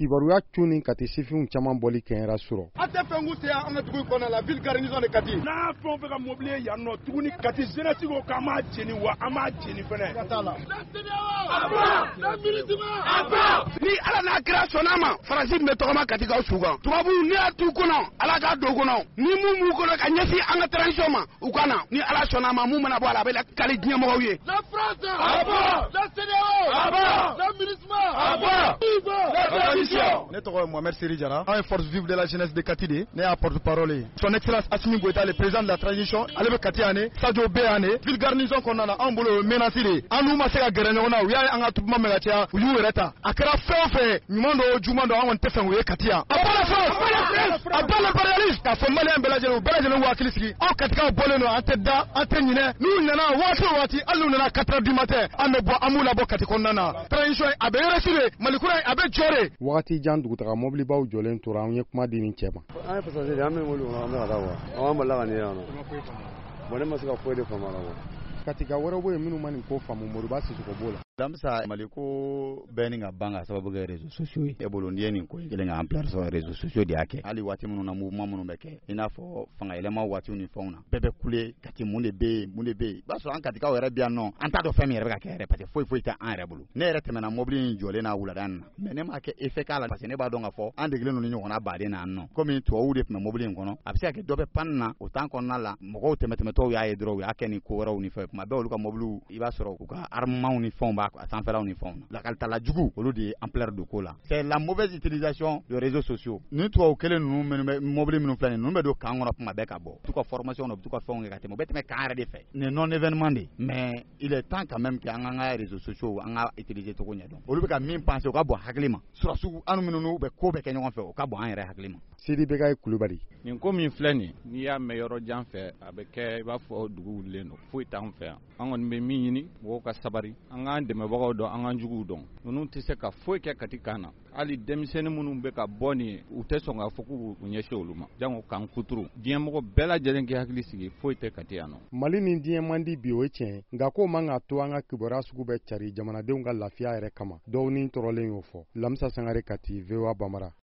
kibaruya cuni kati sifinw caman bɔli kɛɲɛra sɔrɔ. A tɛ fɛn k'u tɛ an ka dugu kɔnɔ la ville garnison de Kati. N'a fɛn o fɛn ka mobili ye yan nɔ tuguni Kati jeunesse ko k'an b'a jeni wa an b'a jeni fɛnɛ. Ka t'a la. Ni Ala n'a kira sɔnna ma Faransi bɛ tɔgɔma Kati kaw su kan. Tubabuw ne y'a t'u kɔnɔ Ala k'a don kɔnɔ. Ni mun b'u kɔnɔ ka ɲɛsin an ka transition ma u ka na. Ni Ala sɔnna ma mun mana bɔ a la a bɛ lakali diɲɛmɔgɔw ye. La France à bas, la CEDEAO à bas, la MINUSMA à bas, la transition. Ne tɔgɔ ye Mohamed Seri Jara. An ye force vive de la jeunesse de Kati de. Ne y'a porte-parole. Son excellence Assimi Goïta le président de la transition. Ale bɛ Kati yan ne. Sadio Bɛ yan ne. Ville garnison kɔnɔna na an bolo menace de. An n'u ma se ka gɛrɛ ɲɔgɔn na u y'a ye an ka tubuma mɛ ka caya u y'u yɛrɛ ta. A kɛra fɛn o fɛn ɲuman dɔ juguman dɔ an kɔni tɛ fɛn u ye Kati yan. A bas la France, a bas l'impérialisme. K'a fɔ maliyɛn bɛɛ lajɛlen u bɛɛ lajɛlen k'u hakili sigi. Aw Katikaw bɔlen don an tɛ da an tɛ ɲinɛ. N'u nana waati o waati hali n'u nana 4 heures du matin an bɛ bɔ an b'u labɔ Kati kɔnɔna na. Transition a bɛ yɛrɛsi de Mali kura a bɛ jɔ de. Wagati jan dugutaga mobilibaw jɔlen tora an ye kuma di nin cɛ ma. An ye passager an bɛ mobili kɔnɔ an bɛ ka taa wa. An b'a la ka nin yan nɔ. Bon ne ma se ka foyi de faamu a la wa. Katika wɛrɛw bɛ yen minnu ma nin ko faamu Moriba Sisoko b'o la. Damisa Mali ko bɛɛ ni ka ban ka sababu kɛ réseaux sociaux ye. E bolo n'i ye nin ko in kelen ka ampleur sɔrɔ réseaux sociaux de y'a kɛ. Hali waati minnu na mouvement minnu bɛ kɛ i n'a fɔ fanga yɛlɛma waatiw ni fɛnw na bɛɛ bɛ kule Kati mun de bɛ yen mun de bɛ yen. I b'a sɔrɔ an Katikaw yɛrɛ bɛ yan nɔ an t'a dɔn fɛn min yɛrɛ bɛ ka kɛ yɛrɛ parce que foyi tɛ an yɛrɛ bolo. Ne yɛrɛ tɛmɛna mobili in jɔlen na wulada in na mais ne m'a kɛ effet k'a la parce que ne b'a dɔn k'a fɔ an degelen don ni ɲɔgɔnna baden na yan nɔ. Komi tubabuw de tun bɛ mobili in kɔnɔ a bɛ se ka kɛ dɔ bɛ panne na o temps kɔnɔna la mɔgɔw tɛmɛtɔw y'a ye dɔrɔn u y'a kɛ ni ko wɛrɛw ni fɛn kuma bɛɛ olu ka mobiliw i b'a sɔrɔ u ka armements ni fɛnw b'a sanfɛlaw ni fɛnw na. Lakalita jugu olu de ye ampleur de ko la. C'est la mauvaise utilisation des réseaux sociaux. Ni tubabu kelen ninnu minnu bɛ mobili minnu filɛ nin ninnu bɛ don kan kɔnɔ kuma bɛɛ ka bɔ. Tu ka formation na u bɛ tu ka fɛnw kɛ ka tɛmɛ u bɛ tɛmɛ kan yɛrɛ de fɛ. Nin non événement de mais il est temps quand même que an ka réseaux sociaux an ka utiliser cogo ɲɛ dɔn. Olu bɛ ka min penser u ka bɔ hakili ma. Surasiw an minnu bɛ ko bɛɛ kɛ ɲɔgɔn fɛ u ka bɔ an yɛrɛ hakili ma. Sidi Bekayi Kulubali. Nin ko min filɛ nin n'i y'a mɛn yɔrɔ jan fɛ a bɛ kɛ i b'a fɔ dugu wulilen don foyi t'an fɛ yan. An kɔni bɛ min ɲini mɔgɔw ka sabari an k'an dɛmɛbagaw dɔn an k'an juguw dɔn. Ninnu tɛ se ka foyi kɛ Kati kan na. Hali denmisɛnnin minnu bɛ ka bɔ nin u tɛ sɔn k'a fɔ k'u ɲɛsin olu ma. Jango k'an kuturu. Diɲɛmɔgɔ bɛɛ lajɛlen k'i hakili sigi foyi tɛ Kati yan nɔ. Mali ni diɲɛ man di bi o ye tiɲɛ nka ko man ka to an ka kibaruya sugu bɛ cari jamanadenw ka lafiya yɛrɛ kama. Dɔw ni tɔɔrɔlen y'o fɔ. Lamisa Sangare Kati VOA Bamara.